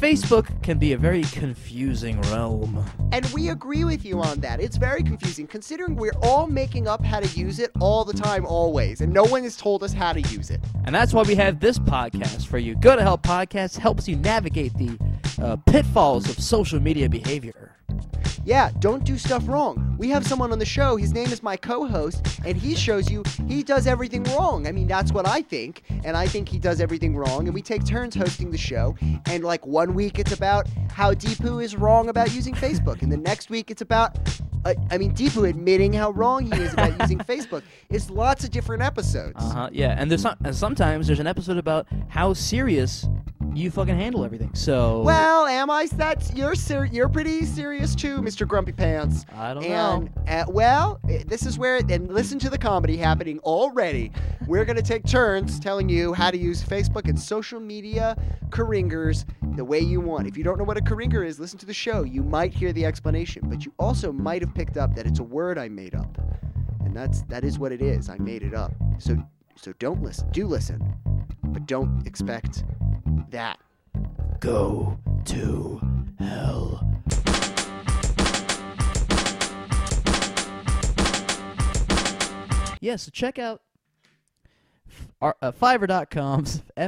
Facebook can be a very confusing realm. And we agree with you on that. It's very confusing, considering we're all making up how to use it all the time, always, and no one has told us how to use it. And that's why we have this podcast for you. Go to Help Podcast helps you navigate the pitfalls of social media behavior. Yeah, don't do stuff wrong. We have someone on the show, his name is my co-host, and he shows you he does everything wrong. I mean, that's what I think, and I think he does everything wrong, and we take turns hosting the show, and like 1 week it's about how Deepu is wrong about using Facebook, and the next week it's about, Deepu admitting how wrong he is about using Facebook. It's lots of different episodes. Yeah, and sometimes there's an episode about how serious you fucking handle everything. So well, am I? You're pretty serious too, Mr. Grumpy Pants. I don't know. This is where and listen to the comedy happening already. We're gonna take turns telling you how to use Facebook and social media caringers the way you want. If you don't know what a caringer is, listen to the show. You might hear the explanation, but you also might have picked up that it's a word I made up, and that is what it is. I made it up. So don't listen. Do listen, but don't expect that. Go to hell. Yeah, so check out Fiverr.com,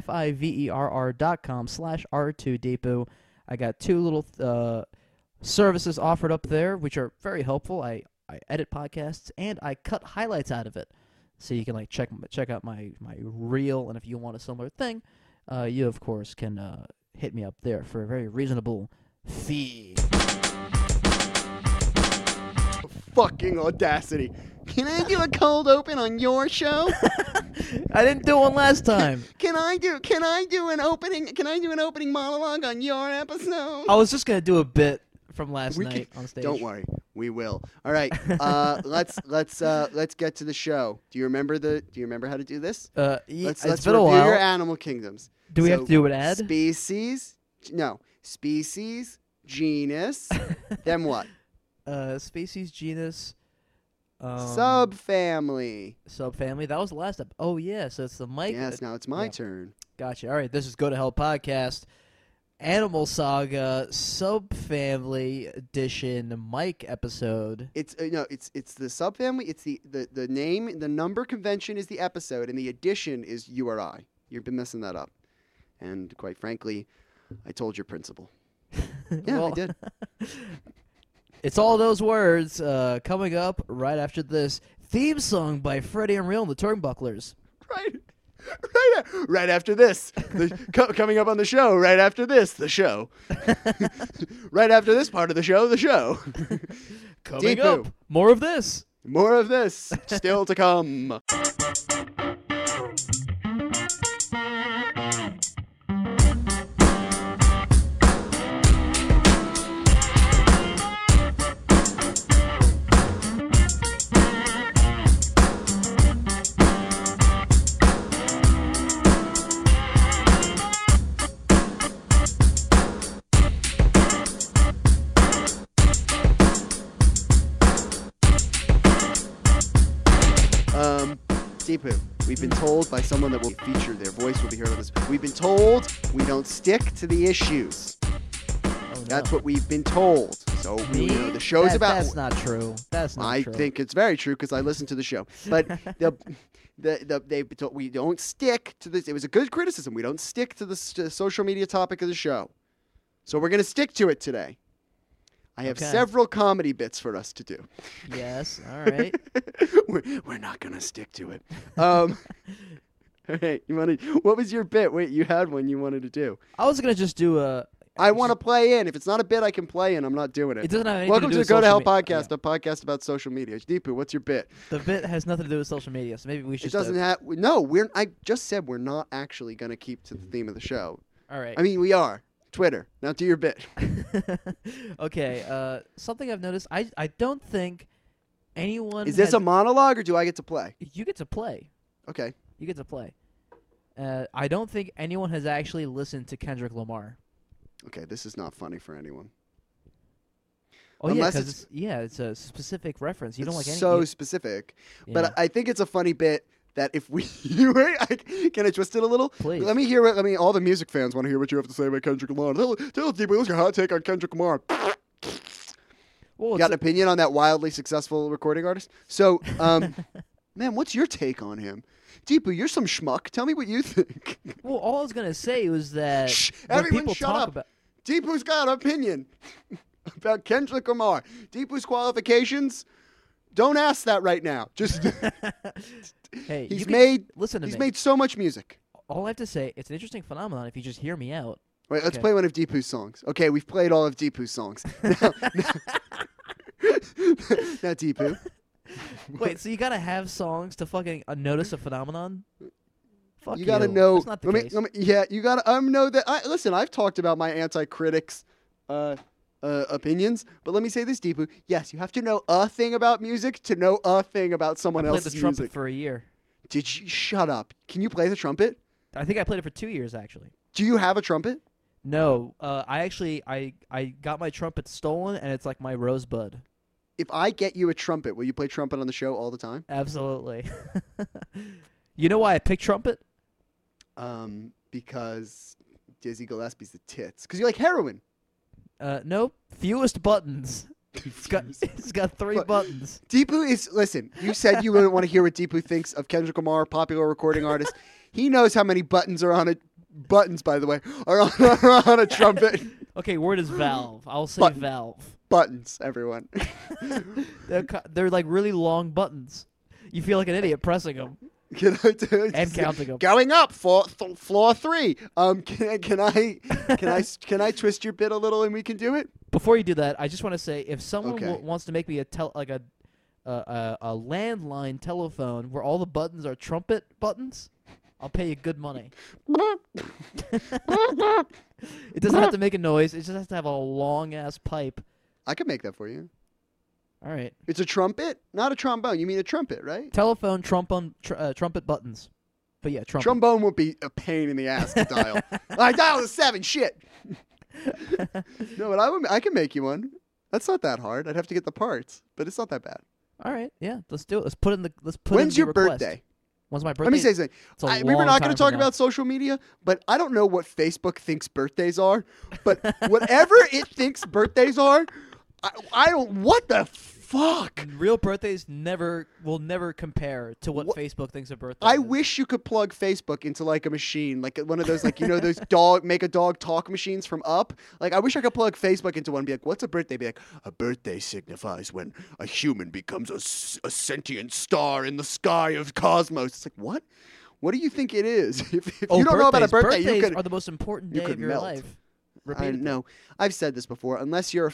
Fiverr.com/R2Deepu. I got two little services offered up there, which are very helpful. I edit podcasts and I cut highlights out of it, so you can like check out my reel. And if you want a similar thing, you of course can hit me up there for a very reasonable fee. Fucking audacity! Can I do a cold open on your show? I didn't do one last time. Can I do an opening monologue on your episode? I was just gonna do a bit from last night on stage. Don't worry, we will. All right, let's get to the show. Do you remember how to do this? Let's been a while. Your animal kingdoms. Do we have to do an ad? Species, genus, then what? Species, genus, subfamily. That was the last step. Oh yeah, so it's the Mike. Yes, now it's my turn. Gotcha. All right, this is Go to Hell Podcast, Animal Saga Subfamily Edition Mike episode. It's the subfamily. It's the name. The number convention is the episode, and the edition is URI. You've been messing that up, and quite frankly, I told your principal. Yeah, I did. It's all those words coming up right after this theme song by Freddie and Real and the Turnbucklers. Right after this. Coming up on the show, right after this, the show. Right after this part of the show, the show. Coming up, more of this. More of this, still to come. Deepu, we've been told by someone that will feature, their voice will be heard on this. We've been told we don't stick to the issues. That's what we've been told. So the show's about. That's not true. That's not true. I think it's very true because I listened to the show. But we don't stick to this. It was a good criticism. We don't stick to the social media topic of the show. So we're going to stick to it today. I have several comedy bits for us to do. Yes, all right. We're not going to stick to it. All right, what was your bit? Wait, you had one you wanted to do. I was going to just do a... I want to play in. If it's not a bit I can play in, I'm not doing it. It doesn't have anything Welcome to do with Go to Hell social Podcast, a podcast about social media. Deepu, what's your bit? The bit has nothing to do with social media, so maybe we should... It doesn't have... No, I just said we're not actually going to keep to the theme of the show. All right. I mean, we are. Twitter. Now do your bit. Okay. Something I've noticed. I don't think anyone. Is this a monologue or do I get to play? You get to play. Okay. You get to play. I don't think anyone has actually listened to Kendrick Lamar. Okay, this is not funny for anyone. Oh yeah, because it's a specific reference. You don't like any. So specific, but I think it's a funny bit that if we can I twist it a little? Please. Let me hear it. All the music fans want to hear what you have to say about Kendrick Lamar. Tell us, what's your hot take on Kendrick Lamar? Well, You got an opinion on that wildly successful recording artist? So, man, what's your take on him? Deepu, you're some schmuck. Tell me what you think. well, all I was gonna say was that Shh, when everyone people shut talk up. about Deepu's got an opinion about Kendrick Lamar. Deepu's qualifications, don't ask that right now. Just hey, he's you can made listen to he's me. made so much music. All I have to say, it's an interesting phenomenon if you just hear me out. Wait, let's Okay. play one of Deepu's songs. Okay, we've played all of Deepu's songs. Now Deepu. Wait, so you gotta have songs to fucking notice a phenomenon? Fuck You gotta know. That's not the case. Yeah, you gotta know that. Listen, I've talked about my anti-critics opinions, but let me say this, Deepu. Yes, you have to know a thing about music to know a thing about someone I played else's the trumpet music. for a year. Did you shut up? Can you play the trumpet? I think I played it for 2 years actually. Do you have a trumpet? No, I actually I got my trumpet stolen and it's like my rosebud. If I get you a trumpet, will you play trumpet on the show all the time? Absolutely. You know why I picked trumpet? Because Dizzy Gillespie's the tits. Because you like heroin. Nope. Fewest buttons. It's got 3 buttons. Deepu is, listen, you said you wouldn't want to hear what Deepu thinks of Kendrick Lamar, popular recording artist. He knows how many buttons are on a, buttons, by the way, are on a trumpet. Okay, word is valve. I'll say Button. valve. Buttons, everyone. They're like really long buttons. You feel like an idiot pressing them Can I do and counting them. Going up for floor 3. Can I twist your bit a little and we can do it? Before you do that, I just want to say if someone Okay. wants to make me a landline telephone where all the buttons are trumpet buttons, I'll pay you good money. It doesn't have to make a noise. It just has to have a long ass pipe. I can make that for you. All right. It's a trumpet, not a trombone. You mean a trumpet, right? Telephone, trumpet buttons. But yeah, trumpet. Trombone would be a pain in the ass to dial. I dialed a 7. Shit. No, but I can make you one. That's not that hard. I'd have to get the parts, but it's not that bad. All right. Yeah. Let's do it. Let's put in the When's the your request. birthday? When's my birthday? Let me say something. It's a We were long not time going to from talk now. about social media, but I don't know what Facebook thinks birthdays are. But whatever it thinks birthdays are, I don't. What the fuck? Real birthdays will never compare to what What- Facebook thinks a birthday I is. wish you could plug Facebook into like a machine, like one of those, like those make a dog talk machines from Up. Like I wish I could plug Facebook into one and be like, "What's a birthday?" Be like, "A birthday signifies when a human becomes a sentient star in the sky of cosmos." It's like, what? What do you think it is? If you don't know about a birthday, birthdays you could. are the most important you day could of your melt. life. I Repeatedly. know. There I've said this before. Unless you're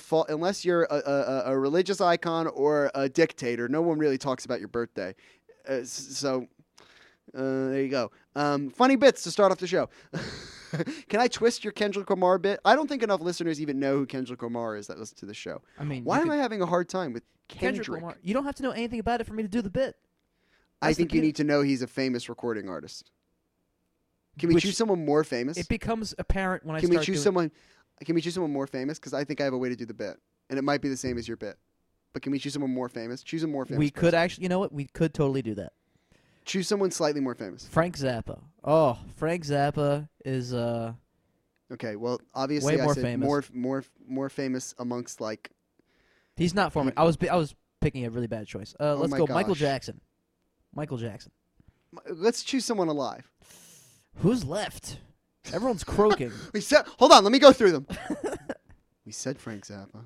a religious icon or a dictator, no one really talks about your birthday. So there you go. Funny bits to start off the show. Can I twist your Kendrick Lamar bit? I don't think enough listeners even know who Kendrick Lamar is that listen to the show. I mean, Why am I having a hard time with Kendrick Kendrick? Lamar? You don't have to know anything about it for me to do the bit. I That's the think you beauty. need to know he's a famous recording artist. Can we Which- choose someone more famous? It becomes apparent when I Can we start choose doing. someone? Can we choose someone more famous? Because I think I have a way to do the bit, and it might be the same as your bit. But can we choose someone more famous? Choose a more famous. We could person. actually. You know what? We could totally do that. Choose someone slightly more famous. Frank Zappa. Oh, Frank Zappa is Okay, well, obviously Way I more said famous. more famous amongst like. He's not for me. I was picking a really bad choice. Let's my go Michael gosh. Jackson. Michael Jackson. Let's choose someone alive. Who's left? Everyone's croaking. We said, hold on, let me go through them. We said Frank Zappa.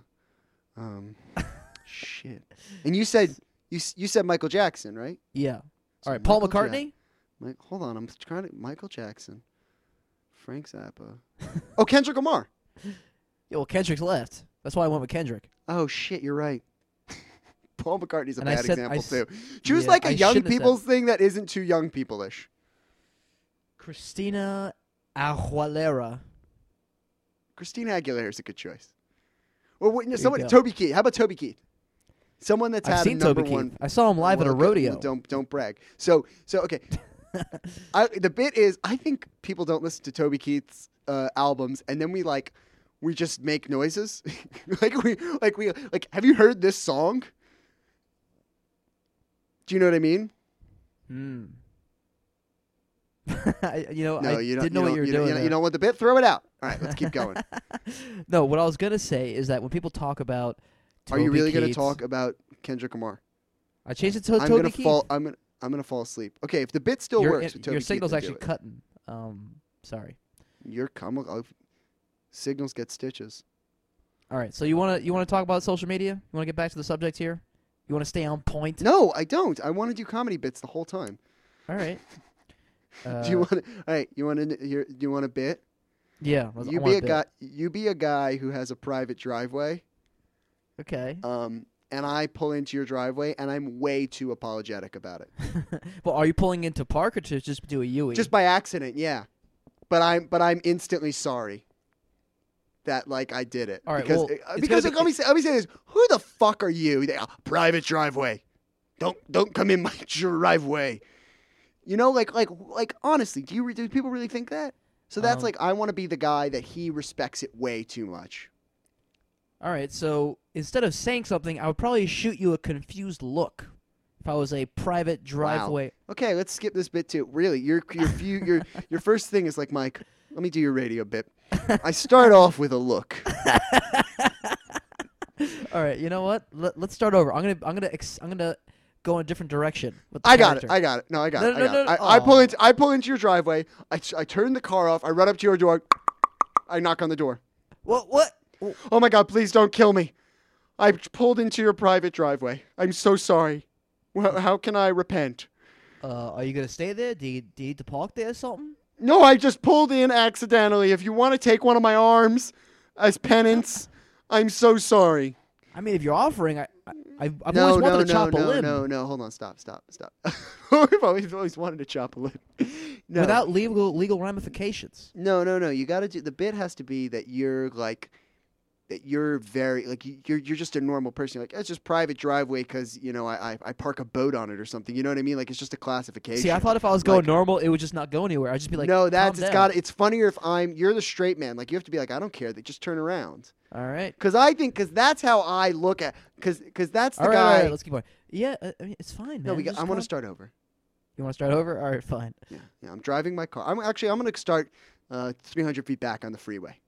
Shit. And you said you said Michael Jackson, right? Yeah. So All right. Paul Michael McCartney. Hold on, I'm trying to. Michael Jackson, Frank Zappa. Oh, Kendrick Lamar. Yeah, well, Kendrick's left. That's why I went with Kendrick. Oh shit, you're right. Paul McCartney's a And I bad said- example I s- too. Choose yeah, like I a young shouldn't have said- people's thing that isn't too young people-ish. Christina Aguilera. Christina Aguilera is a good choice. Or what, you someone go. Toby Keith. How about Toby Keith? Someone that's I've had seen a number Toby one. Keith. I saw him live at a Well, okay, rodeo. well, don't brag. So okay. The bit is I think people don't listen to Toby Keith's albums, and then we just make noises. like have you heard this song? Do you know what I mean? No, I you don't. didn't know what you were doing. You don't want the bit? Throw it out. All right, let's keep going. No, what I was gonna say is that when people talk about, Are you Toby really going to Keith- talk about Kendrick Lamar? I changed it to I'm Toby gonna Keith. fall. I'm gonna fall asleep. Okay, if the bit still your, works, with Toby your Keith, signal's then actually do it. cutting. Sorry. Signals get stitches. All right. So you wanna talk about social media? You wanna get back to the subject here? You wanna stay on point? No, I don't. I want to do comedy bits the whole time. All right. Do you want? All right. You want to? Do you want a bit? Yeah. I You want be a bit. guy. You be a guy who has a private driveway. Okay. And I pull into your driveway, and I'm way too apologetic about it. Well, are you pulling into park or to just do a Yui? Just by accident, yeah. But I'm instantly sorry that like I did it. All right, Because well, it's because gonna be- let me say this. Who the fuck are you? Private driveway. Don't come in my driveway. You know, like honestly, do people really think that? So that's like I want to be the guy that he respects it way too much. All right. So instead of saying something, I would probably shoot you a confused look if I was a private driveway. Okay, let's skip this bit too. Really, your first thing is like, Mike, let me do your radio bit. I start off with a look. All right. You know what? Let's start over. I'm gonna go in a different direction. With the I got it. character. I got it. No, I got No, it. no, I got no, it. no. I pull into your driveway. I turn the car off. I run up to your door. I knock on the door. What? Oh my God! Please don't kill me. I pulled into your private driveway. I'm so sorry. Well, how can I repent? Are you gonna stay there? Do you need to park there or something? No, I just pulled in accidentally. If you want to take one of my arms as penance, I'm so sorry. I mean, if you're offering, I've No, always wanted to chop a no, limb no. Hold on. Stop. I've always wanted to chop a limb. No. without legal ramifications. No. You got to do. The bit has to be that you're like, that you're very like you're just a normal person. You're like, it's just private driveway because I park a boat on it or something. You know what I mean? Like it's just a classification. See, I thought if I was going Like- normal, it would just not go anywhere. I'd just be like, no, calm down. it's funnier if you're the straight man. Like you have to be like, I don't care. They just turn around. All right. Because that's how I look at. Because that's the All right, guy. all right, let's keep going. Yeah, I mean, it's fine, man. No, I want to start over. You want to start over? All right, fine. Yeah, I'm driving my car. I'm going to start 300 feet back on the freeway.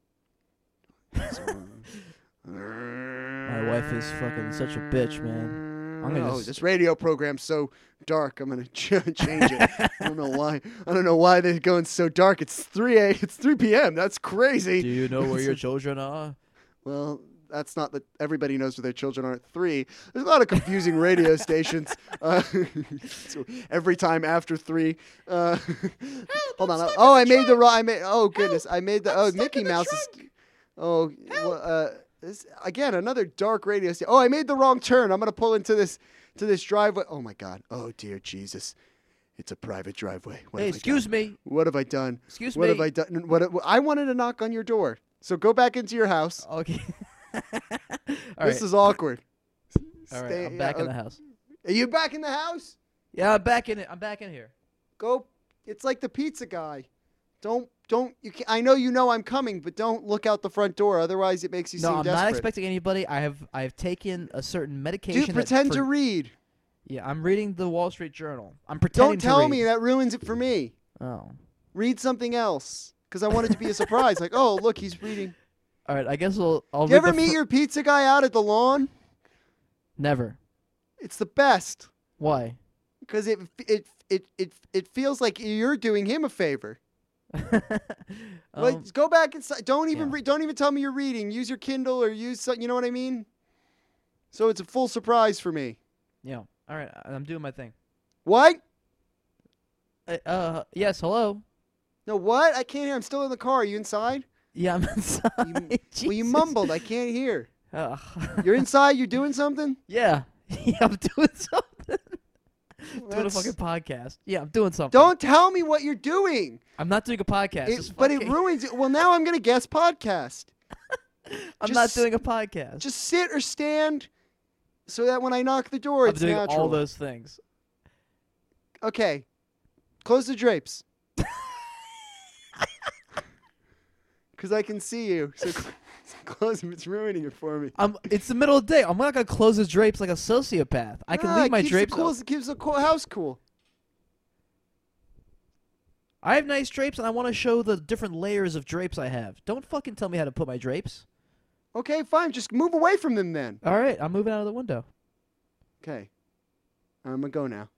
My wife is fucking such a bitch, man. I'm gonna just- this radio program's so dark. I'm gonna change it. I don't know why. I don't know why they're going so dark. It's 3 p.m. That's crazy. Do you know where your children are? Well, that's not that everybody knows where their children are at 3. There's a lot of confusing radio stations. So every time after 3. Hold on. Oh, I made the wrong. Oh goodness. I made the. Oh, Mickey Mouse is. Oh. This, again, another dark radio station. Oh, I made the wrong turn. I'm gonna pull into this driveway. Oh my God. Oh dear Jesus. It's a private driveway. What Hey, have I excuse done? me. What have I done? Excuse What me. have I done? I wanted to knock on your door. So go back into your house. Okay. All This right. is awkward. All right. Stay- I'm back yeah, in the house. Are you back in the house? Yeah, I'm back in it. I'm back in here. Go. It's like the pizza guy. Don't. You can, I know I'm coming, but don't look out the front door. Otherwise, it makes you No, seem I'm desperate. not expecting anybody. I've taken a certain medication. Dude, pretend to read. Yeah, I'm reading the Wall Street Journal. I'm pretending Don't to tell read. me. That ruins it for me. Oh. Read something else. Because I want it to be a surprise. Like, oh, look, he's reading. All right. I guess I'll. Do you ever meet your pizza guy out at the lawn? Never. It's the best. Why? Because it feels like you're doing him a favor. Like, go back inside. Don't even yeah. don't even tell me you're reading. Use your Kindle or use you know what I mean. So it's a full surprise for me. Yeah. All right. I'm doing my thing. What? Yes. Hello. No, what? I can't hear. I'm still in the car. Are you inside? Yeah, I'm inside. Well, you Jesus. mumbled. I can't hear. Ugh. You're inside. You're doing something. Yeah. Yeah, I'm doing something. Doing a That's- fucking podcast. Yeah, I'm doing something. Don't tell me what you're doing. I'm not doing a podcast. Just But it fucking- ruins it. Well, now I'm gonna guess podcast. I'm not just- doing a podcast. Just sit or stand, so that when I knock the door, I'm it's doing natural. all those things. Okay. Close the drapes. Because I can see you. So close them. It's ruining it for me. It's the middle of the day. I'm not gonna close his drapes like a sociopath. I can leave my drapes. It keeps the house cool. I have nice drapes, and I want to show the different layers of drapes I have. Don't fucking tell me how to put my drapes. Okay, fine. Just move away from them then. All right, I'm moving out of the window. Okay. I'm going to go now.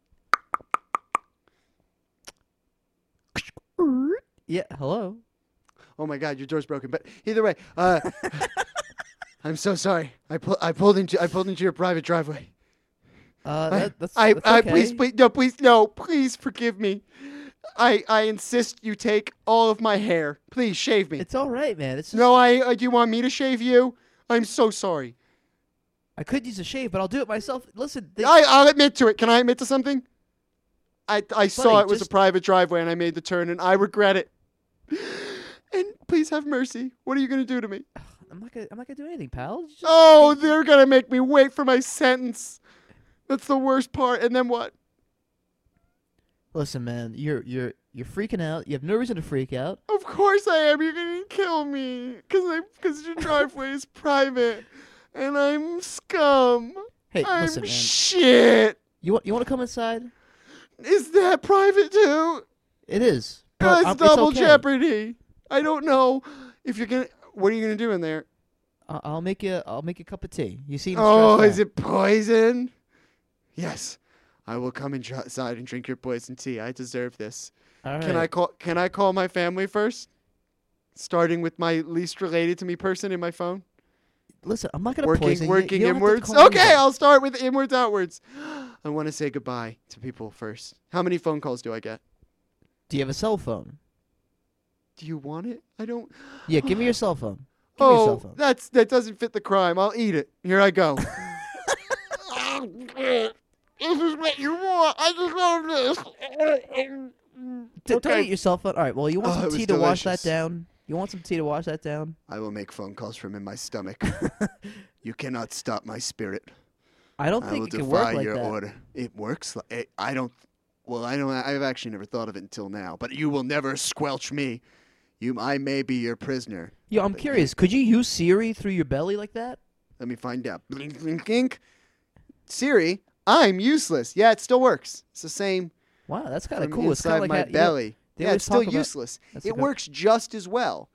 Yeah, hello. Oh my God, your door's broken. But either way, I'm so sorry. I pulled into your private driveway. That's okay. Please forgive me. I insist you take all of my hair. Please shave me. It's all right, man. It's just, No, I do you want me to shave you? I'm so sorry. I could use a shave, but I'll do it myself. Listen, I'll admit to it. Can I admit to something? I saw it was a just- private driveway and I made the turn and I regret it. And please have mercy. What are you going to do to me? I'm not gonna do anything, pal. Just- Oh, they're going to make me wait for my sentence. That's the worst part. And then what? Listen, man, you're freaking out. You have no reason to freak out. Of course I am. You're going to kill me because your driveway is private and I'm scum. Hey, I'm listen, man. shit. You want to come inside? Is that private too? It is. But That's it's double okay. jeopardy. I don't know if you're gonna. What are you gonna do in there? I'll make you a cup of tea. You seem Oh, stressed is it poison? Yes, I will come inside and drink your poison tea. I deserve this. out. All right. Can I call my family first? Starting with my least related to me person in my phone. Listen, I'm not gonna poison you. Working You don't have to inwards. call me Okay, that. I'll start with inwards outwards. I want to say goodbye to people first. How many phone calls do I get? Do you have a cell phone? Do you want it? I don't. Yeah, give me your cell phone. Give me your cell Oh, phone. that doesn't fit the crime. I'll eat it. Here I go. This is what you want. I just love this. Don't eat your cell phone. All right. Well, you want Oh, some it tea was to wash that delicious. down? You want some tea to wash that down? I will make phone calls from in my stomach. You cannot stop my spirit. I don't I will think it can defy work like your that. order. It works. I don't. Well, I don't. I've actually never thought of it until now. But you will never squelch me. I may be your prisoner. Yo, I'm curious. Could you use Siri through your belly like that? Let me find out. Blink, blink, blink. Siri, I'm useless. Yeah, it still works. It's the same Wow, that's kind of from cool. It's kind inside of like my how- you know, belly. they Yeah, always it's still talk about- useless. That's It okay. works just as well.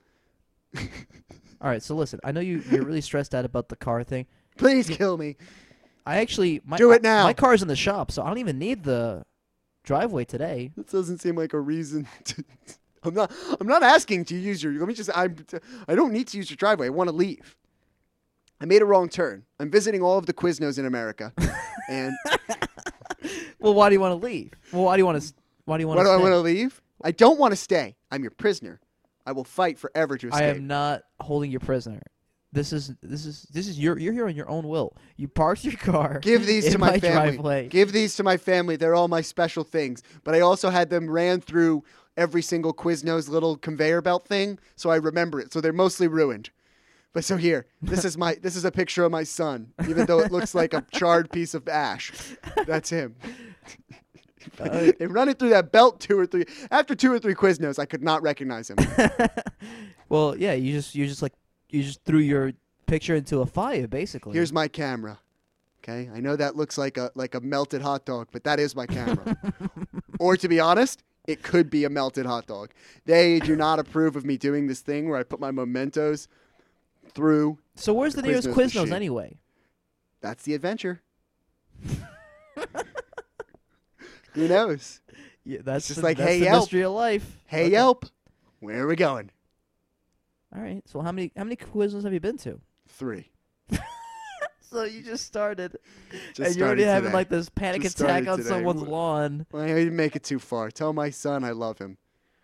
all right. So listen, I know you're really stressed out about the car thing. Please kill me. I actually Do it now. My car's in the shop, so I don't even need the driveway today. That doesn't seem like a reason to. I'm not asking to use your. Let me just. I don't need to use your driveway. I want to leave. I made a wrong turn. I'm visiting all of the Quiznos in America, and Well, why do you want to leave? Well, why do you want to? Why do you want why to? do I want to leave? I don't want to stay. I'm your prisoner. I will fight forever to escape. I am not holding you prisoner. This is you're here on your own will. You parked your car. Give these in to my family. driveway. Give these to my family. They're all my special things. But I also had them ran through every single Quiznos little conveyor belt thing, so I remember it. So they're mostly ruined. But so here, this is a picture of my son, even though it looks like a charred piece of ash. That's him. They run it through that belt 2 or 3. After 2 or 3 Quiznos, I could not recognize him. Well, yeah, you just threw your picture into a fire, basically. Here's my camera. Okay, I know that looks like a melted hot dog, but that is my camera. Or to be honest, it could be a melted hot dog. They do not approve of me doing this thing where I put my mementos through. So where's the nearest Quiznos Quiznos machine. anyway? That's the adventure. Who knows? Yeah, that's just the, like, that's hey, the Yelp. mystery of life. Hey, Okay. Yelp, where are we going? All right. So how many Quiznos have you been to? 3. So you just started, Just and you're already started having today. like this panic Just attack started on today. someone's lawn. Well, I didn't make it too far. Tell my son I love him.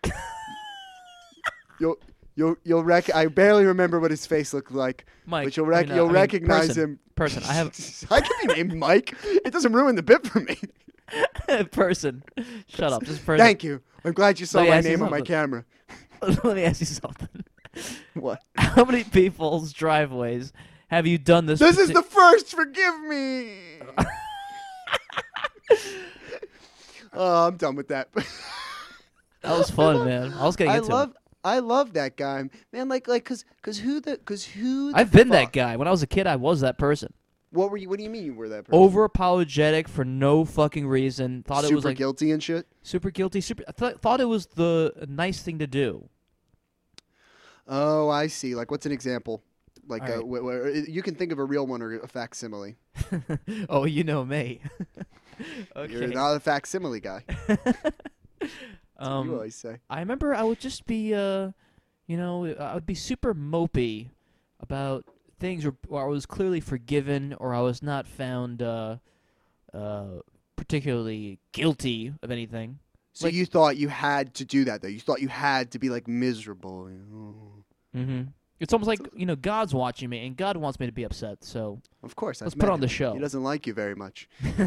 I barely remember what his face looked like, Mike, but you'll I mean, recognize person, him. Person, I have I could be named Mike. It doesn't ruin the bit for me. person. Shut up, just person. Thank you. I'm glad you saw Let me my ask you name on my something. camera. Let me ask you something. What? How many people's driveways have you done this? This is the first. Forgive me. Oh, I'm done with that. That was fun, man. I was getting into it. I love that guy, man. Like, cause who the I've been that fuck? guy. When I was a kid, I was that person. What do you mean you were that person? Over apologetic for no fucking reason. Thought super it was like guilty and shit. super guilty. Thought it was the nice thing to do. Oh, I see. Like, what's an example? Like, All right. you can think of a real one or a facsimile. Oh, you know me. Okay. You're not a facsimile guy. That's what you always say. I remember I would just be, I would be super mopey about things where I was clearly forgiven or I was not found particularly guilty of anything. So Like- you thought you had to do that, though. You thought you had to be, like, miserable. Mm-hmm. It's almost like, God's watching me, and God wants me to be upset, so Of course. let's I've put met on the him. show. He doesn't like you very much.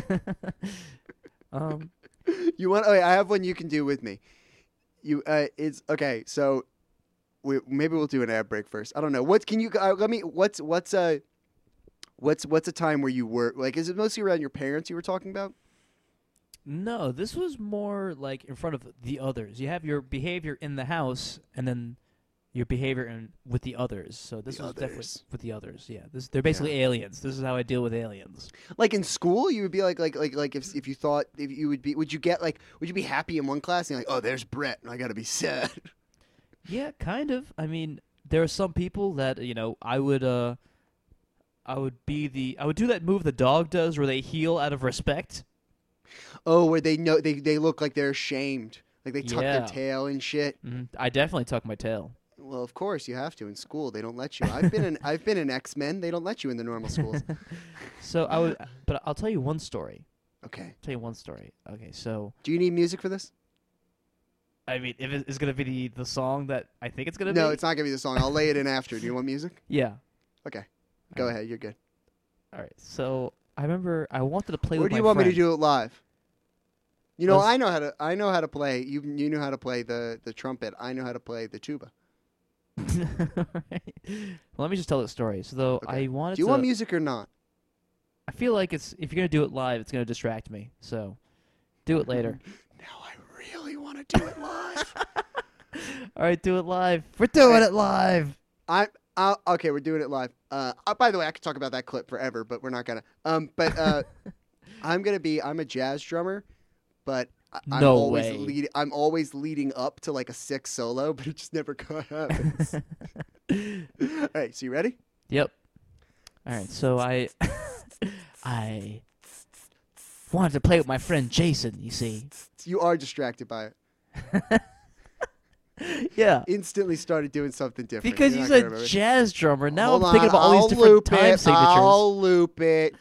You Oh, I have one you can do with me. It's okay. So, maybe we'll do an ad break first. I don't know. What can you? What's a time where you were like? Is it mostly around your parents you were talking about? No, this was more like in front of the others. You have your behavior in the house, and then your behavior with the others. So this The was definitely others. with the others. Yeah, they're basically aliens. This is how I deal with aliens. Like in school, you would be like if you thought if you would be, would you be happy in one class and you're like, oh, there's Brett, and I gotta be sad. Yeah, kind of. I mean, there are some people that I would do that move the dog does, where they heel out of respect. Oh, where they know they look like they're ashamed, like they tuck Yeah. their tail and shit. I definitely tuck my tail. Well, of course you have to in school. They don't let you. I've been in X-Men. They don't let you in the normal schools. So but I'll tell you one story. Okay. Okay, so Do you need music for this? I mean, if it's gonna be the song that I think it's gonna be. No, it's not gonna be the song. I'll lay it in after. Do you want music? Yeah. Okay. Go ahead. You're good. All right. So I remember I wanted to play Or with do my you want me to friend. do it live? You know, Let's- I know how to play. You know how to play the trumpet. I know how to play the tuba. Alright. Well, let me just tell the story. So though Okay. I wanted Do you to. want music or not? I feel like if you're gonna do it live, it's gonna distract me. So do it later. Now I really want to do it live. All right, do it live. We're doing it live. Okay, we're doing it live. By the way, I could talk about that clip forever, but we're not gonna. I'm a jazz drummer, but I'm No always way. I'm always leading up to like a sick solo, but it just never happens. All right, so you ready? Yep. All right, so I wanted to play with my friend Jason. You see. You are distracted by it. Yeah. Instantly started doing something different. Because You're he's not a gonna remember. jazz drummer. Now Hold I'm thinking on, about all I'll these different loop time it. signatures. I'll loop it.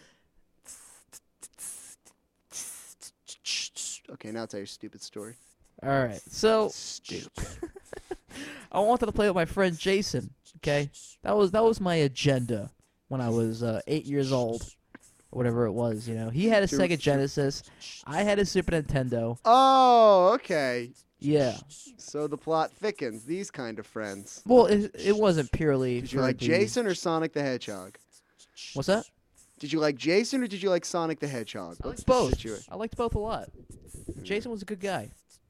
Okay, now tell your stupid story. All right, so Stupid. I wanted to play with my friend Jason. Okay, that was my agenda when I was 8 years old, or whatever it was. He had a Sure, Sega sure. Genesis. I had a Super Nintendo. Oh, okay. Yeah. So the plot thickens. These kind of friends. Well, it wasn't purely. Did you for like the- Jason or Sonic the Hedgehog? What's that? Did you like Jason or did you like Sonic the Hedgehog? I What's liked the both. situation? I liked both a lot. Jason was a good guy.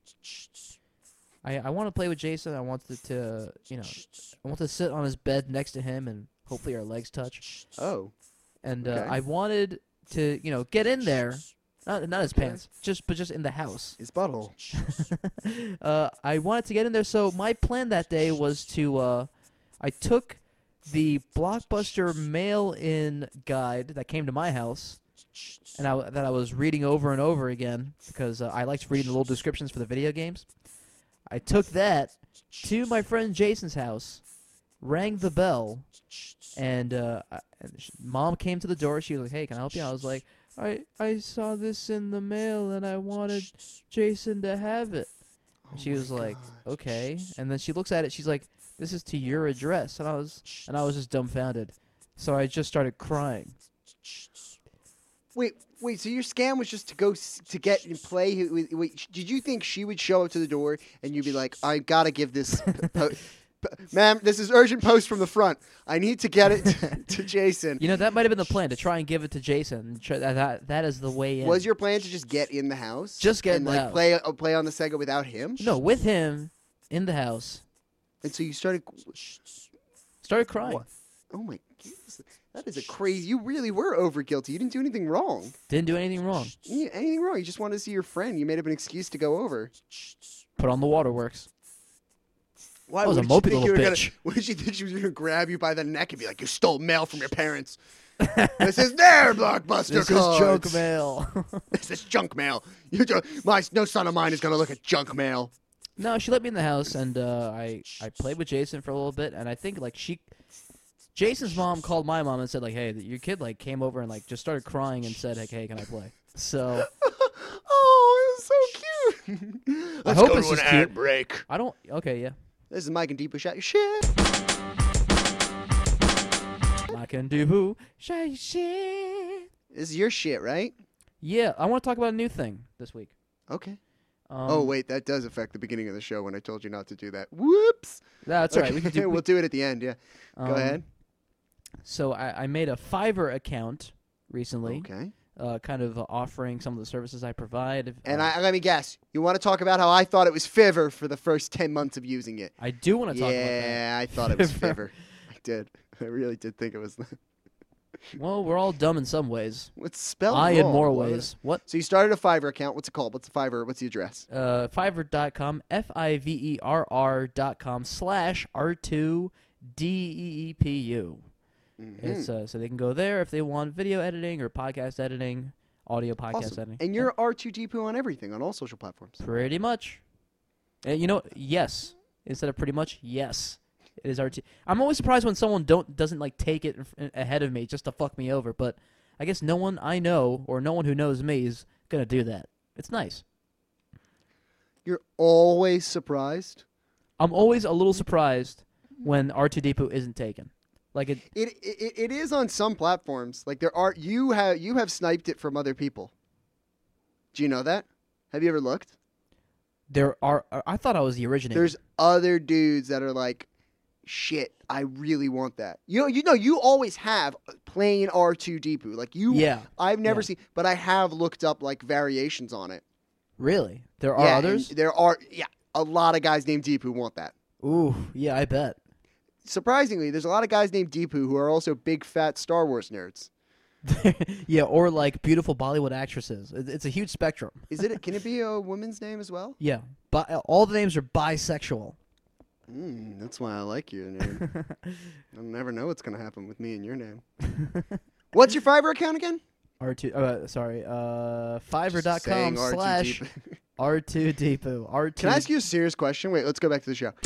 I want to play with Jason. I wanted to, I want to sit on his bed next to him and hopefully our legs touch. Oh, And Okay. I wanted to, get in there. Not his pants, but just in the house. his butthole. I wanted to get in there, so my plan that day was to, I took the Blockbuster mail-in guide that came to my house, and that I was reading over and over again because I liked reading the little descriptions for the video games. I took that to my friend Jason's house, rang the bell, and Mom came to the door. She was like, "Hey, can I help you?" I was like, I saw this in the mail and I wanted Jason to have it. And she was like, okay. And then she looks at it. She's like, this is to your address. And I was just dumbfounded. So I just started crying. Wait. So your scam was just to go to get and play. Wait, did you think she would show up to the door and you'd be like, I gotta give this, ma'am, this is urgent post from the front. I need to get it to Jason. That might have been the plan, to try and give it to Jason. That is the way in. Was your plan to just get in the house? Just get and in the like house. play on the Sega without him? No, with him in the house. And so you started. Started crying. What? Oh my goodness. That is a crazy. You really were over guilty. You didn't do anything wrong. Didn't do anything wrong. Anything wrong. You just wanted to see your friend. You made up an excuse to go over. Put on the waterworks. Why That was a what did you mopey think little you were bitch. What did you think she was going to grab you by the neck and be like, you stole mail from your parents? This is their Blockbuster This cards. is junk mail. This is junk mail. No son of mine is going to look at junk mail. No, she let me in the house, and I played with Jason for a little bit, and I think like Jason's mom called my mom and said like, hey, your kid like came over and like just started crying and said, hey, can I play? So Oh, it was so cute. Let's hope go it's to an just ad cute. break. I don't. Okay, yeah. This is Mike and Deepu Shot Your Shit. I can do who? Shy shit. This is your shit, right? Yeah, I want to talk about a new thing this week. Okay. Um, Oh, wait, that does affect the beginning of the show when I told you not to do that. Whoops. That's all right. We can do. We'll do it at the end, yeah. Go ahead. So I made a Fiverr account recently, Okay. kind of offering some of the services I provide. And let me guess. You want to talk about how I thought it was Fiverr for the first 10 months of using it? I do want to talk about that. Yeah, I thought it was Fiverr. Fiverr. I did. I really did think it was. Well, we're all dumb in some ways. It's spelled I in wrong. more What? ways. What? So you started a Fiverr account. What's it called? What's the Fiverr? What's the address? Fiverr.com, Fiverr.com /R2DEEPU. It's so they can go there if they want video editing or podcast editing, audio podcast Awesome. editing. And you're R2Deepu on everything, on all social platforms. Pretty much. And you know, yes. Instead of pretty much, yes. It is RT. I'm always surprised when someone doesn't like take it ahead of me just to fuck me over, but I guess no one I know or no one who knows me is gonna do that. It's nice. You're always surprised. I'm always a little surprised when R2D2 isn't taken. Like It is on some platforms. Like you have sniped it from other people. Do you know that? Have you ever looked? there are. I thought I was the originator. There's other dudes that are like, shit, I really want that. You always have plain R2D2. Like you, Yeah. I've never Yeah. seen, but I have looked up like variations on it. Really? There are Yeah, others? and there are, a lot of guys named Deepu want that. Ooh, yeah, I bet. Surprisingly, there's a lot of guys named Deepu who are also big fat Star Wars nerds. Yeah, or like beautiful Bollywood actresses. It's a huge spectrum. Can it be a woman's name as well? Yeah, but all the names are bisexual. That's why I like your name. I'll never know what's gonna happen with me and your name. What's your Fiverr account again? Fiverr.com R2 / R2Deepu. R2. Can I ask you a serious question? Wait, let's go back to the show.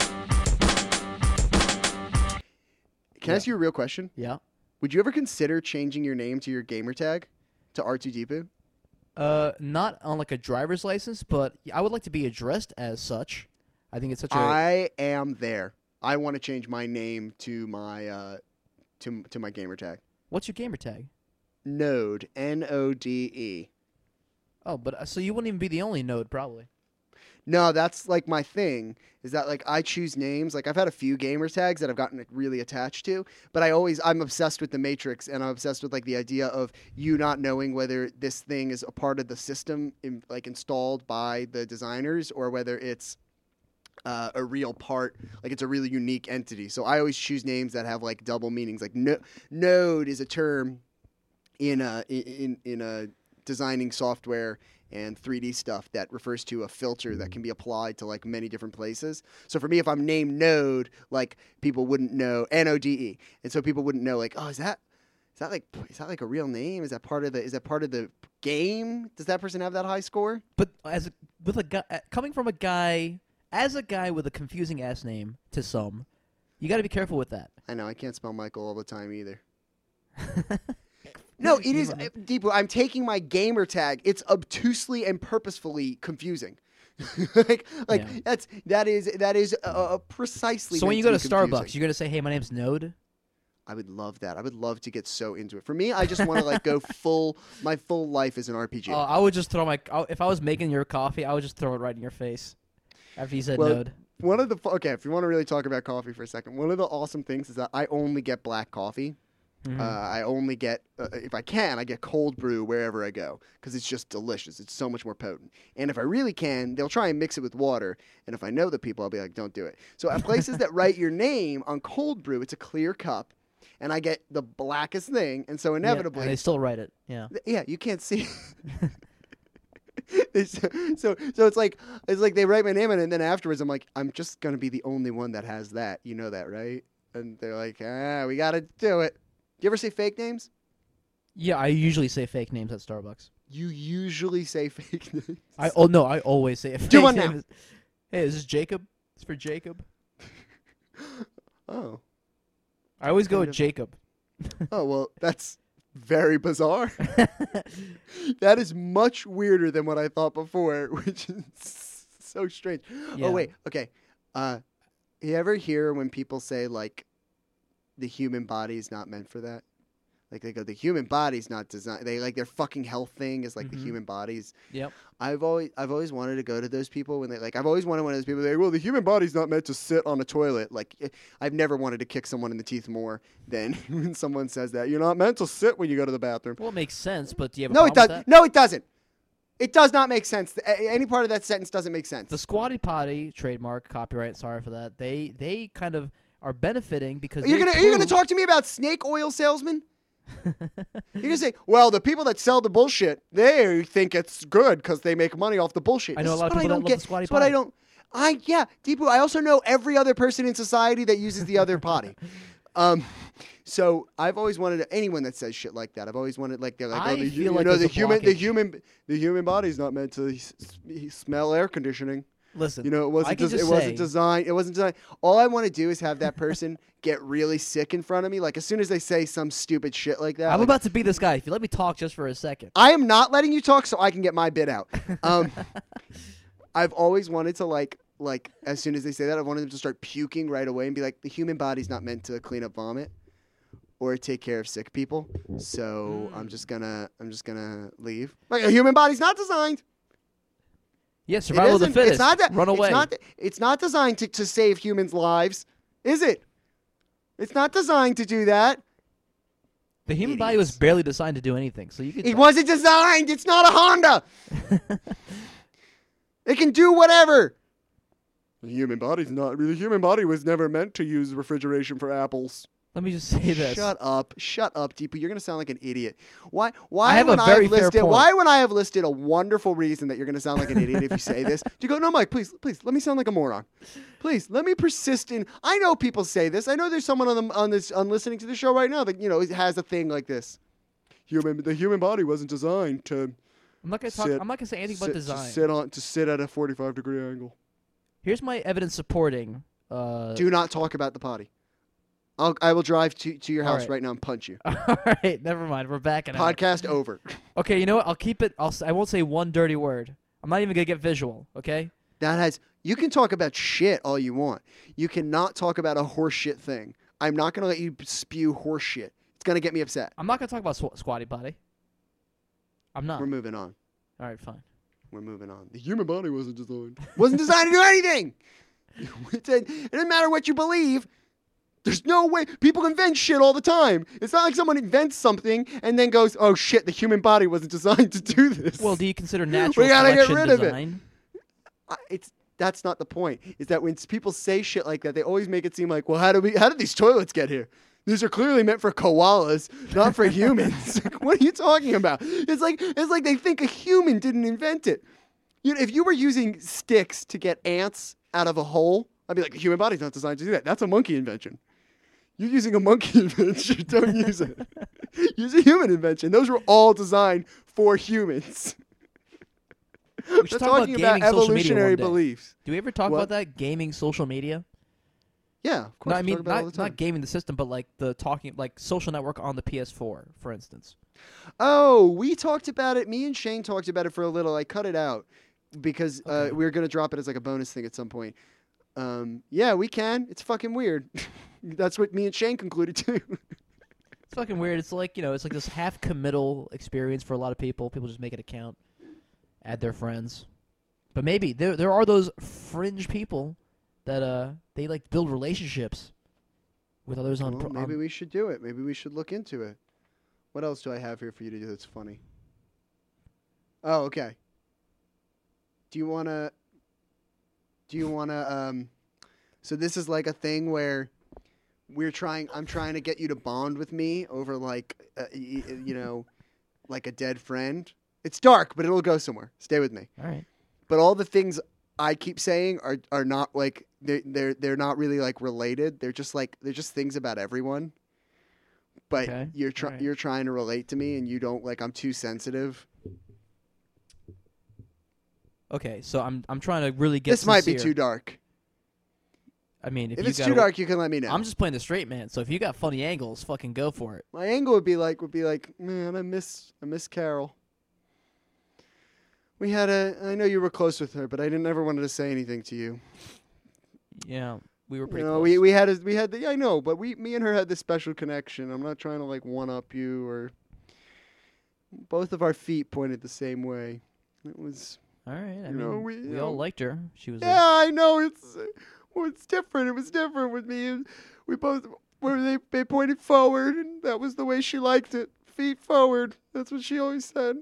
Can I ask you a real question? Yeah. Would you ever consider changing your name to your gamer tag to R2Deepu? Not on like a driver's license, but I would like to be addressed as such. I think it's such a. I am there. I want to change my name to my to my gamer tag. What's your gamer tag? Node, Node. Oh, but so you wouldn't even be the only node, probably. No, that's like my thing. Is that like I choose names? Like I've had a few gamer tags that I've gotten really attached to, but I'm obsessed with the Matrix, and I'm obsessed with like the idea of you not knowing whether this thing is a part of the system, installed by the designers, or whether it's a real part, like it's a really unique entity. So I always choose names that have like double meanings. Like node is a term in designing software and 3D stuff that refers to a filter that can be applied to like many different places. So for me, if I'm named Node, like people wouldn't know Node, and so people wouldn't know like, oh, is that like a real name? Is that part of the game? Does that person have that high score? But coming from a guy with a confusing ass name to some, you got to be careful with that. I know I can't spell Michael all the time either. No, it is deep. I'm taking my gamer tag. It's obtusely and purposefully confusing. that is precisely. So when you meant go to to be confusing. Starbucks, you're gonna say, "Hey, my name's Node." I would love that. I would love to get so into it. For me, I just want to like go full. My full life is an RPG. I would just throw if I was making your coffee, I would just throw it right in your face after you said Node. If you want to really talk about coffee for a second, one of the awesome things is that I only get black coffee. Mm-hmm. I only get, if I can, I get cold brew wherever I go because it's just delicious. It's so much more potent. And if I really can, they'll try and mix it with water. And if I know the people, I'll be like, don't do it. So at places that write your name on cold brew, it's a clear cup. and I get the blackest thing, and so inevitably, and they still write it. Yeah. yeah, you can't see. so it's like they write my name in it, and then afterwards I'm like, I'm just gonna be the only one that has that. You know that, right? And they're like, we gotta do it. Do you ever say fake names? Yeah, I usually say fake names at Starbucks. You usually say fake names. I always say a fake Do one name. now. Hey, is this Jacob? It's for Jacob. Oh. I always go Kind with of. Jacob. Oh, well, that's very bizarre. That is much weirder than what I thought before, which is so strange. Yeah. Oh, wait. Okay. You ever hear when people say, like, the human body is not meant for that? Like, they go, the human body's not designed. They, like, their fucking health thing is, like, the human body's. Yep. I've always wanted to go to those people when they, like, I've always wanted one of those people. They, well, the human body's not meant to sit on a toilet. Like, I've never wanted to kick someone in the teeth more than when someone says that. You're not meant to sit when you go to the bathroom. Well, it makes sense, but do you have a No, it problem does. with that? No, it doesn't. It does not make sense. Any part of that sentence doesn't make sense. The Squatty Potty trademark, copyright. Sorry for that. They kind of are benefiting because Are you gonna talk to me about snake oil salesmen? You're gonna say, well, the people that sell the bullshit, they think it's good because they make money off the bullshit. I know a This lot is of what people I that don't love the get. Squatty It's what I Potty. don't. Yeah, Deepu. I also know every other person in society that uses the other potty. So I've always wanted anyone that says shit like that. I've always wanted they're like, I oh, feel like there's a blockage. the human body's not meant to smell air conditioning. Listen, You know, it wasn't I can just, just it wasn't say- designed. It wasn't designed. All I want to do is have that person get really sick in front of me. Like as soon as they say some stupid shit like that, I'm like, about to be this guy. If you let me talk just for a second. I am not letting you talk so I can get my bit out. I've always wanted to like as soon as they say that, I wanted them to start puking right away and be like, the human body's not meant to clean up vomit or take care of sick people. So I'm just gonna leave. Like a human body's not designed. Yeah, It survival of the isn't. fittest. It's not that. Run away. It's not designed to save humans' lives, is it? It's not designed to do that. The human body was Idiots. barely designed to do anything. So you could. It wasn't designed. It's not a Honda. It can do whatever. The human body's not. The human body was never meant to use refrigeration for apples. Let me just say this. Shut up, Deepu. You're gonna sound like an idiot. Why? I have a very fair point. Why, when I have listed a wonderful reason that you're gonna sound like an idiot if you say this, do you go, no, Mike? Please, let me sound like a moron. Please, let me persist in. I know people say this. I know there's someone on listening to the show right now that has a thing like this. The human body wasn't designed to. I'm not gonna talk. I'm not gonna say anything about design. To sit at a 45-degree angle. Here's my evidence supporting. Do not talk about the potty. I will drive to your All house right. right now and punch you. All right, never mind. We're backing out. Podcast over. Okay, you know what? I'll keep it. I won't say one dirty word. I'm not even gonna get visual. Okay. You can talk about shit all you want. You cannot talk about a horse shit thing. I'm not going to let you spew horse shit. It's going to get me upset. I'm not gonna talk about Squatty Potty. I'm not. We're moving on. All right, fine. We're moving on. The human body wasn't designed. Wasn't designed to do anything. It doesn't matter what you believe. There's no way. People invent shit all the time. It's not like someone invents something and then goes, oh shit, the human body wasn't designed to do this. Well, do you consider natural We gotta get selection rid of it. design? That's not the point. Is that when people say shit like that, they always make it seem like, well, how did these toilets get here? These are clearly meant for koalas, not for humans. What are you talking about? It's like they think a human didn't invent it. If you were using sticks to get ants out of a hole, I'd be like, the human body's not designed to do that. That's a monkey invention. You're using a monkey invention. Don't use it. Use a human invention. Those were all designed for humans. We should We're talk talking about about gaming social media evolutionary one day. beliefs. Do we ever talk What? about that? Gaming social media? Yeah, of course. No, I we mean talk about it all the time. not gaming the system, but like the talking, like social network on the PS4, for instance. Oh, we talked about it. Me and Shane talked about it for a little. I cut it out because Okay. we were going to drop it as like a bonus thing at some point. Yeah, we can. It's fucking weird. That's what me and Shane concluded too. It's fucking weird. It's like it's like this half committal experience for a lot of people. People just make an account, add their friends, but maybe there are those fringe people that they like build relationships with others on. Well, maybe we should do it. Maybe we should look into it. What else do I have here for you to do that's funny? Oh, okay. Do you wanna? So this is like a thing where I'm trying to get you to bond with me over like, like a dead friend. It's dark, but it'll go somewhere. Stay with me. All right. But all the things I keep saying are not like they're not really like related. They're just things about everyone. But Okay. you're trying to relate to me, and you don't like. I'm too sensitive. Okay, so I'm trying to really get. This might be sincere. too dark. I mean, If you it's got too dark, you can let me know. I'm just playing the straight man. So if you got funny angles, fucking go for it. My angle would be like, man, I miss Carol. I know you were close with her, but I didn't ever wanted to say anything to you. Yeah, we were pretty. You know, close. I know, but me and her had this special connection. I'm not trying to like one up you or. Both of our feet pointed the same way. It was. All right. I You know, mean, we- we you all know. liked her. She was. Yeah, I know it's different. It was different with me. And we both they pointed forward, and that was the way she liked it. Feet forward. That's what she always said.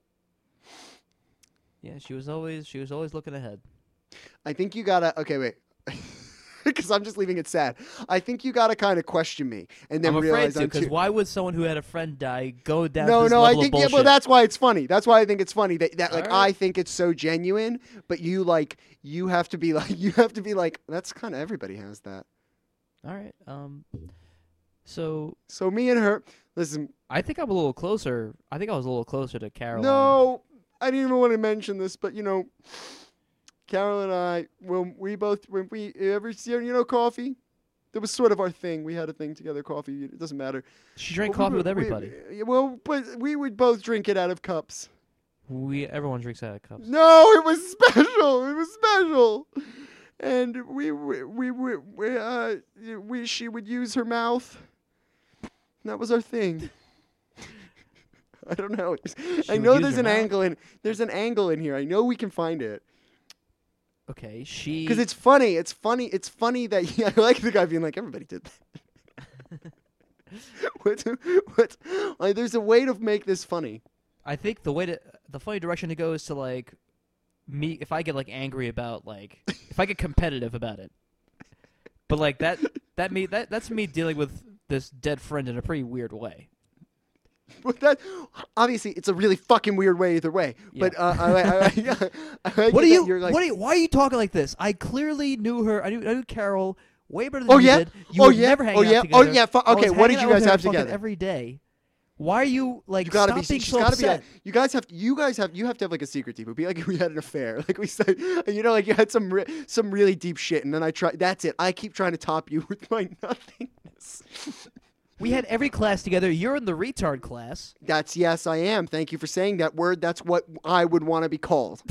Yeah, she was always looking ahead. I think you gotta. Okay, wait. Because I'm just leaving it sad. I think you gotta kind of question me, and then I'm afraid realize to, I'm because too. why would someone who had a friend die go down to No, this no. I level think of bullshit? well, that's why it's funny. That's why I think it's funny that like All right. I think it's so genuine, but you have to be like that's kind of everybody has that. All right. So So me and her, listen. I think I'm a little closer. I think I was a little closer to Caroline. No, I didn't even want to mention this, but Carol and I, when we every year, coffee, that was sort of our thing. We had a thing together, coffee. It doesn't matter. She drank But coffee with everybody. but we would both drink it out of cups. Everyone drinks out of cups. No, it was special. It was special. And she would use her mouth. That was our thing. I don't know. I would know use there's her an mouth? angle in. There's an angle in here. I know we can find it Okay, she. because it's funny. It's funny. It's funny that I like the guy being like everybody did that. What? Like, there's a way to make this funny. I think the funny direction to go is to like me if I get like angry about like if I get competitive about it. But like that's me dealing with this dead friend in a pretty weird way. But that obviously it's a really fucking weird way either way. Yeah. But I What get are you? that you're like, Why are you talking like this? I clearly knew her. I knew Carol way better than Oh, you yeah? did. You Oh, were yeah? never hanging Oh, out yeah? together. Oh, yeah, I was okay, what did hanging you out guys with her have fucking together? every day? Why are you like? you gotta stop be. being She's so gotta be. upset. You have to have like a secret deep. It'd be like we had an affair. Like we said, and like you had some really deep shit, and then I try. That's it. I keep trying to top you with my nothingness. We had every class together. You're in the retard class. Yes, I am. Thank you for saying that word. That's what I would want to be called.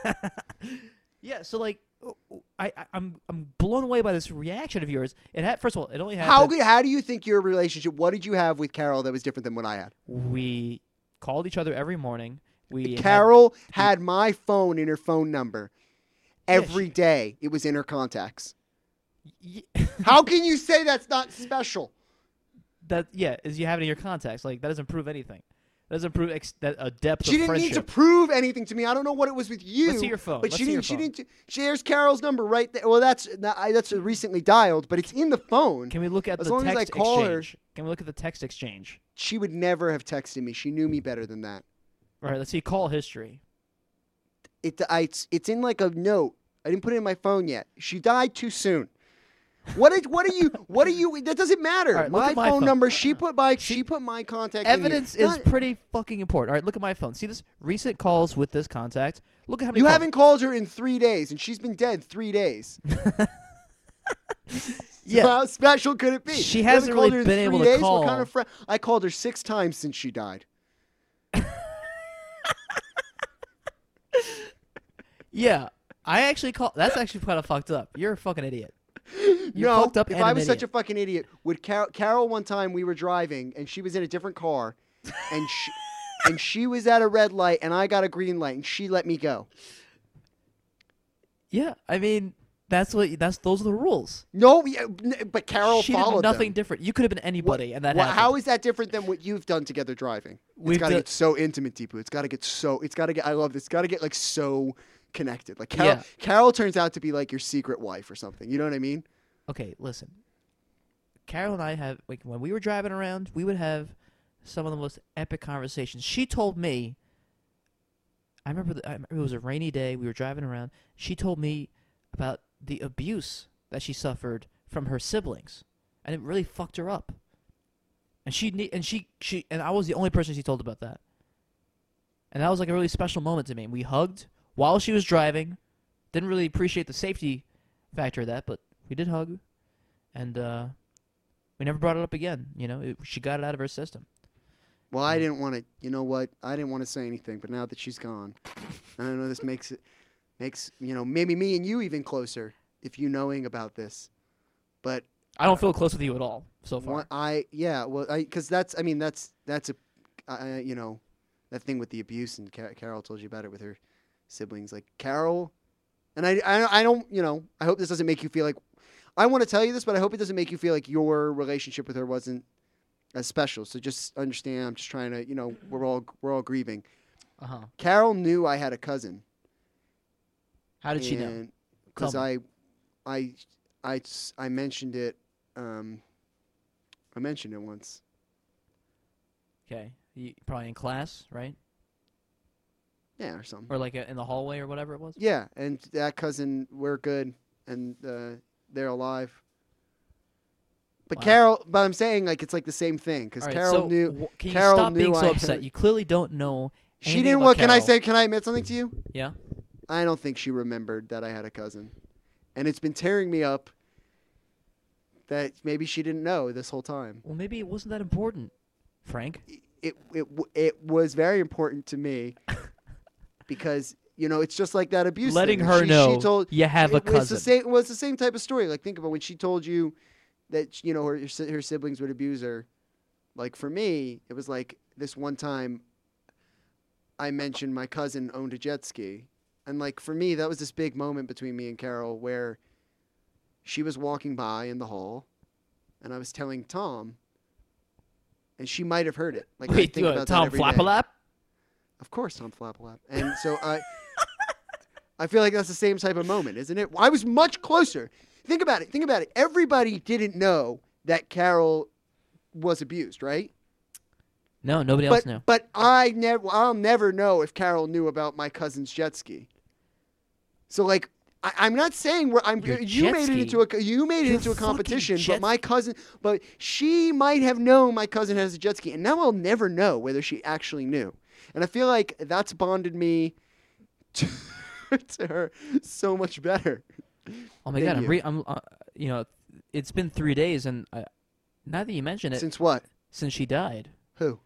Yeah, so like, I'm blown away by this reaction of yours. First of all, it only happened. How do you think your relationship? What did you have with Carol that was different than what I had? We called each other every morning. Carol had my phone in her phone number. Yeah, Every day it was in her contacts. Y- How can you say that's not special? is you have it in your contacts. Like that doesn't prove anything. That doesn't prove a depth She of didn't friendship. need to prove anything to me. I don't know what it was with you. Let's see your phone. But Let's she see your didn't. phone. There's Carol's number right there. Well, that's recently dialed, but it's in the phone. Can we look at As the long as I text call her- exchange? Can we look at the text exchange? She would never have texted me. She knew me better than that. All right, let's see call history. It's in like a note. I didn't put it in my phone yet. She died too soon. What are you? That doesn't matter. All right, look my at my phone phone. number. She put my contact. Evidence in here. is pretty fucking important. All right, look at my phone. See this recent calls with this contact. Look at how many. You calls. haven't called her in 3 days, and she's been dead 3 days. Yeah. So how special could it be? She You hasn't haven't called really her in been able 3 to days? call. What kind of friend? I called her 6 times since she died. Yeah, I actually call. That's actually kind of fucked up. You're a fucking idiot. You're No, fucked up if and I an was such a idiot. fucking idiot, would Carol one time we were driving and she was in a different car, and she was at a red light and I got a green light and she let me go. Yeah, I mean those are the rules. No, but Carol She followed did nothing them. different. You could have been anybody, and that Well, happened. how is that different than what you've done together driving? We've It's got to done- get so intimate, Deepu. It's got to get. I love this. It's got to get like so connected. Like Carol, Yeah. Carol turns out to be like your secret wife or something. You know what I mean? Okay, listen. Carol and I have, like, when we were driving around, we would have some of the most epic conversations. She told me, I remember it was a rainy day. We were driving around. She told me about the abuse that she suffered from her siblings, and it really fucked her up. And and I was the only person she told about that. And that was like a really special moment to me. And we hugged while she was driving. Didn't really appreciate the safety factor of that, but we did hug. And we never brought it up again. She got it out of her system. Well, I didn't want to. You know what? I didn't want to say anything, but now that she's gone, I know this makes maybe me and you even closer if you knowing about this. But I don't feel close with you at all so far. Because that's that thing with the abuse, and Carol told you about it with her siblings. Like Carol, and I don't. I hope this doesn't make you feel like. I want to tell you this, but I hope it doesn't make you feel like your relationship with her wasn't as special. So just understand, I'm just trying to, we're all grieving. Uh-huh. Carol knew I had a cousin. How did she know? Because I mentioned it. I mentioned it once. Okay, probably in class, right? Yeah, or something. Or like in the hallway or whatever it was. Yeah, and that cousin, we're good, and they're alive. But Wow. but I'm saying like it's like the same thing because Right, Carol knew. Can you Carol stop being knew so I upset? had- You clearly don't know. She didn't. What can I say? Can I admit something to you? Yeah. I don't think she remembered that I had a cousin, and it's been tearing me up. That maybe she didn't know this whole time. Well, maybe it wasn't that important, Frank. It was very important to me because it's just like that abuse. Letting thing. her know she told, you have a cousin. It's the same type of story. Like think about when she told you that her siblings would abuse her. Like for me, it was like this one time. I mentioned my cousin owned a jet ski, and like for me, that was this big moment between me and Carol where she was walking by in the hall, and I was telling Tom, and she might have heard it. Like Wait, I think about Tom that every day. Flappalap? Of course, Tom Flappalap. And so I feel like that's the same type of moment, isn't it? I was much closer. Think about it. Everybody didn't know that Carol was abused, right? No, nobody else knew. But I'll never know if Carol knew about my cousin's jet ski. So like, I'm not saying you made it into a competition, but my cousin, but she might have known my cousin has a jet ski, and now I'll never know whether she actually knew. And I feel like that's bonded me to her so much better. Oh my God, it's been 3 days, and now that you mention it, Since what? since she died, Who?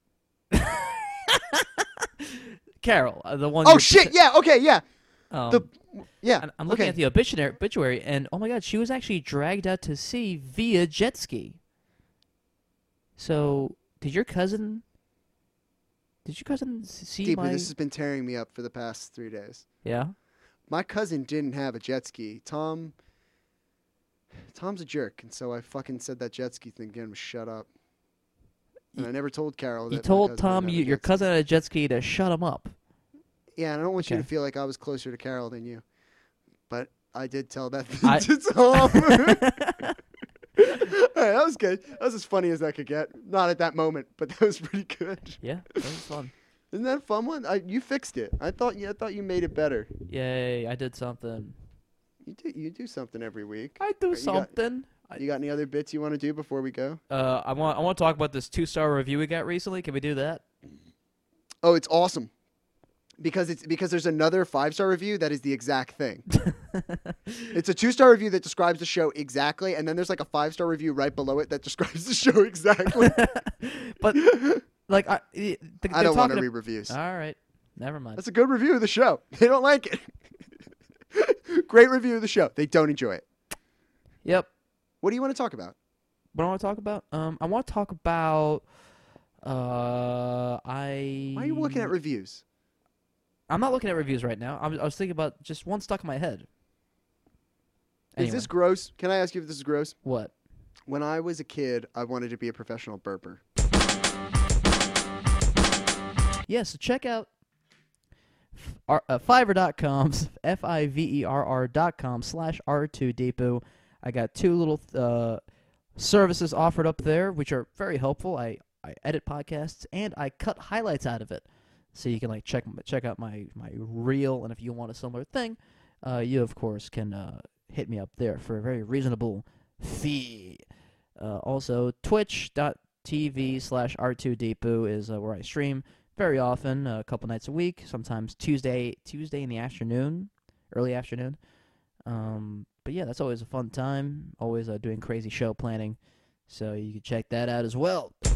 Carol, the one. Oh shit! Yeah. Okay. Yeah. Yeah. And I'm looking at the obituary, and oh my God, she was actually dragged out to sea via jet ski. So, did your cousin see Deeply, my? this has been tearing me up for the past 3 days. Yeah. My cousin didn't have a jet ski. Tom's a jerk, and so I fucking said that jet ski thing again. Shut up. And I never told Carol. You that told Tom your cousin had a jet ski to shut him up. Yeah, and I don't want you to Okay. feel like I was closer to Carol than you. But I did tell that I- to Tom. All right, that was good. That was as funny as that could get. Not at that moment, but that was pretty good. Yeah, that was fun. Isn't that a fun one? You fixed it. I thought you made it better. Yay, I did something. You do something every week. I do You got- something. You got any other bits you want to do before we go? I want to talk about this 2-star review we got recently. Can we do that? Oh, it's awesome. Because there's another 5-star review that is the exact thing. It's a 2-star review that describes the show exactly, and then there's like a 5-star review right below it that describes the show exactly. But like I don't want to read reviews. All right, never mind. That's a good review of the show. They don't like it. Great review of the show. They don't enjoy it. Yep. What do you want to talk about? What do I want to talk about? I want to talk about. Why are you looking at reviews? I'm not looking at reviews right now. I was thinking about just one stuck in my head. Anyway. Is this gross? Can I ask you if this is gross? What? When I was a kid, I wanted to be a professional burper. Yeah, so check out Fiverr.com's Fiverr.com/R2Deepu. I got two little services offered up there, which are very helpful. I edit podcasts and I cut highlights out of it, so you can like check out my reel. And if you want a similar thing, you of course can hit me up there for a very reasonable fee. Also, twitch.tv/R2Deepu is where I stream very often, a couple nights a week, sometimes Tuesday in the afternoon, early afternoon. But yeah, that's always a fun time, always doing crazy show planning, so you can check that out as well.